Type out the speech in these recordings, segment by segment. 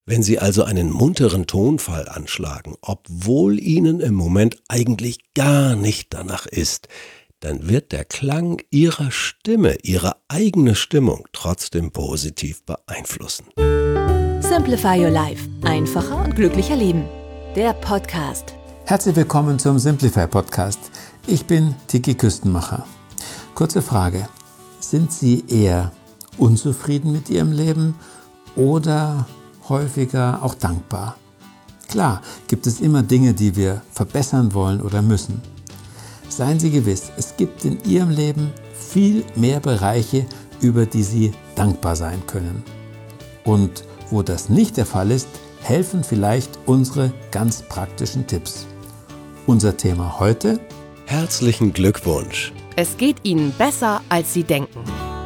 Wenn Sie also einen munteren Tonfall anschlagen, obwohl Ihnen im Moment eigentlich gar nicht danach ist, dann wird der Klang Ihrer Stimme, Ihre eigene Stimmung trotzdem positiv beeinflussen. Simplify Your Life. Einfacher und glücklicher leben. Der Podcast. Herzlich willkommen zum Simplify Podcast. Ich bin Tiki Küstenmacher. Kurze Frage. Sind Sie eher unzufrieden mit Ihrem Leben oder häufiger auch dankbar? Klar, gibt es immer Dinge, die wir verbessern wollen oder müssen. Seien Sie gewiss, es gibt in Ihrem Leben viel mehr Bereiche, über die Sie dankbar sein können. Und wo das nicht der Fall ist, helfen vielleicht unsere ganz praktischen Tipps. Unser Thema heute: Herzlichen Glückwunsch! Es geht Ihnen besser, als Sie denken.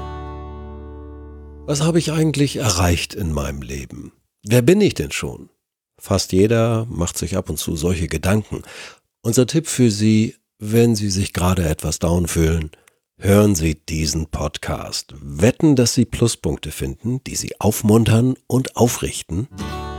Was habe ich eigentlich erreicht in meinem Leben? Wer bin ich denn schon? Fast jeder macht sich ab und zu solche Gedanken. Unser Tipp für Sie: Wenn Sie sich gerade etwas down fühlen, hören Sie diesen Podcast. Wetten, dass Sie Pluspunkte finden, die Sie aufmuntern und aufrichten.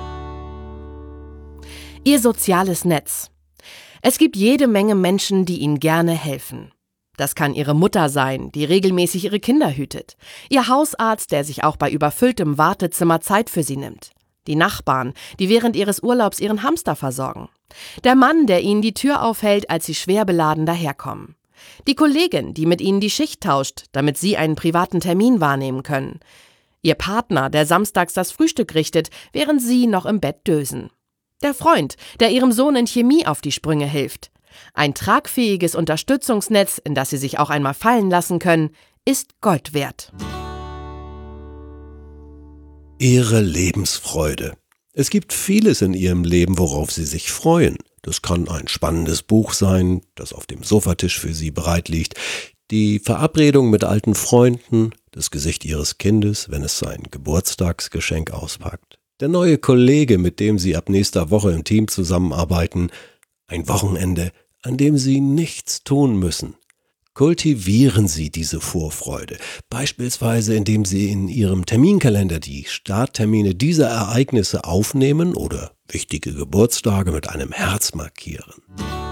Ihr soziales Netz. Es gibt jede Menge Menschen, die Ihnen gerne helfen. Das kann Ihre Mutter sein, die regelmäßig Ihre Kinder hütet. Ihr Hausarzt, der sich auch bei überfülltem Wartezimmer Zeit für Sie nimmt. Die Nachbarn, die während Ihres Urlaubs Ihren Hamster versorgen. Der Mann, der Ihnen die Tür aufhält, als Sie schwer beladen daherkommen. Die Kollegin, die mit Ihnen die Schicht tauscht, damit Sie einen privaten Termin wahrnehmen können. Ihr Partner, der samstags das Frühstück richtet, während Sie noch im Bett dösen. Der Freund, der Ihrem Sohn in Chemie auf die Sprünge hilft. Ein tragfähiges Unterstützungsnetz, in das Sie sich auch einmal fallen lassen können, ist Gold wert. Ihre Lebensfreude. Es gibt vieles in Ihrem Leben, worauf Sie sich freuen. Das kann ein spannendes Buch sein, das auf dem Sofatisch für Sie bereit liegt, die Verabredung mit alten Freunden, das Gesicht Ihres Kindes, wenn es sein Geburtstagsgeschenk auspackt, der neue Kollege, mit dem Sie ab nächster Woche im Team zusammenarbeiten, ein Wochenende, an dem Sie nichts tun müssen. Kultivieren Sie diese Vorfreude, beispielsweise indem Sie in Ihrem Terminkalender die Starttermine dieser Ereignisse aufnehmen oder wichtige Geburtstage mit einem Herz markieren.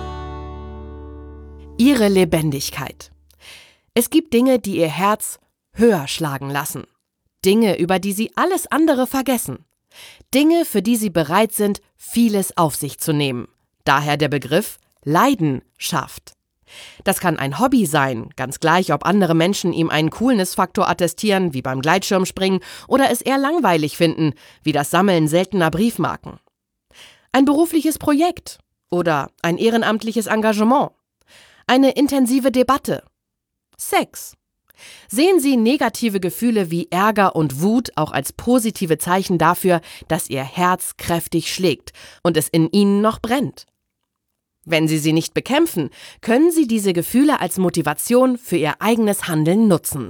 Ihre Lebendigkeit. Es gibt Dinge, die Ihr Herz höher schlagen lassen. Dinge, über die Sie alles andere vergessen. Dinge, für die Sie bereit sind, vieles auf sich zu nehmen. Daher der Begriff Leidenschaft. Das kann ein Hobby sein, ganz gleich, ob andere Menschen ihm einen Coolness-Faktor attestieren, wie beim Gleitschirmspringen, oder es eher langweilig finden, wie das Sammeln seltener Briefmarken. Ein berufliches Projekt oder ein ehrenamtliches Engagement. Eine intensive Debatte. Sex. Sehen Sie negative Gefühle wie Ärger und Wut auch als positive Zeichen dafür, dass Ihr Herz kräftig schlägt und es in Ihnen noch brennt. Wenn Sie sie nicht bekämpfen, können Sie diese Gefühle als Motivation für Ihr eigenes Handeln nutzen.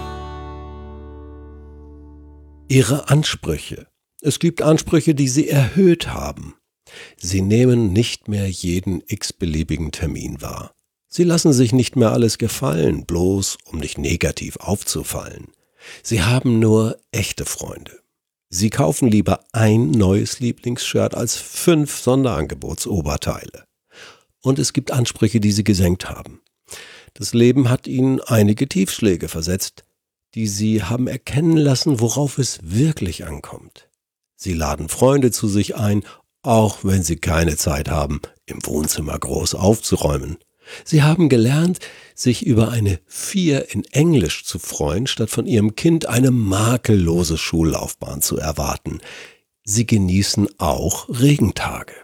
Ihre Ansprüche. Es gibt Ansprüche, die Sie erhöht haben. Sie nehmen nicht mehr jeden x-beliebigen Termin wahr. Sie lassen sich nicht mehr alles gefallen, bloß um nicht negativ aufzufallen. Sie haben nur echte Freunde. Sie kaufen lieber ein neues Lieblingsshirt als 5 Sonderangebotsoberteile. Und es gibt Ansprüche, die Sie gesenkt haben. Das Leben hat Ihnen einige Tiefschläge versetzt, die Sie haben erkennen lassen, worauf es wirklich ankommt. Sie laden Freunde zu sich ein, auch wenn Sie keine Zeit haben, im Wohnzimmer groß aufzuräumen. Sie haben gelernt, sich über eine 4 in Englisch zu freuen, statt von Ihrem Kind eine makellose Schullaufbahn zu erwarten. Sie genießen auch Regentage.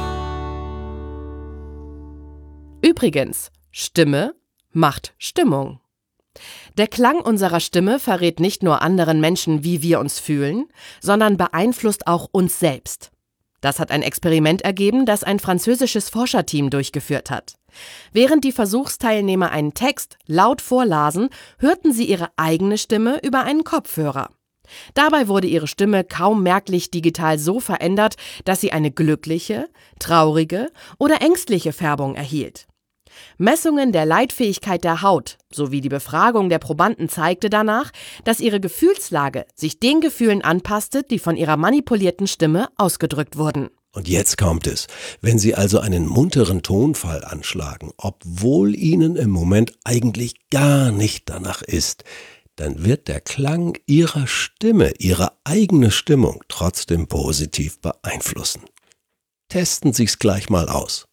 Übrigens, Stimme macht Stimmung. Der Klang unserer Stimme verrät nicht nur anderen Menschen, wie wir uns fühlen, sondern beeinflusst auch uns selbst. Das hat ein Experiment ergeben, das ein französisches Forscherteam durchgeführt hat. Während die Versuchsteilnehmer einen Text laut vorlasen, hörten sie ihre eigene Stimme über einen Kopfhörer. Dabei wurde ihre Stimme kaum merklich digital so verändert, dass sie eine glückliche, traurige oder ängstliche Färbung erhielt. Messungen der Leitfähigkeit der Haut sowie die Befragung der Probanden zeigte danach, dass ihre Gefühlslage sich den Gefühlen anpasste, die von ihrer manipulierten Stimme ausgedrückt wurden. Und jetzt kommt es. Wenn Sie also einen munteren Tonfall anschlagen, obwohl Ihnen im Moment eigentlich gar nicht danach ist, dann wird der Klang Ihrer Stimme, Ihre eigene Stimmung trotzdem positiv beeinflussen. Testen Sie es gleich mal aus.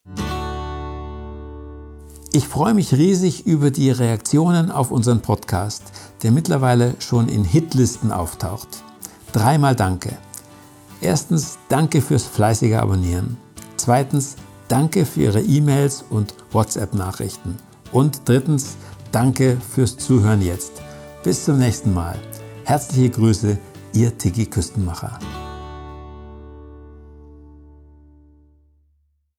Ich freue mich riesig über die Reaktionen auf unseren Podcast, der mittlerweile schon in Hitlisten auftaucht. 3-mal Danke. Erstens, danke fürs fleißige Abonnieren. Zweitens, danke für Ihre E-Mails und WhatsApp-Nachrichten. Und drittens, danke fürs Zuhören jetzt. Bis zum nächsten Mal. Herzliche Grüße, Ihr Tiki Küstenmacher.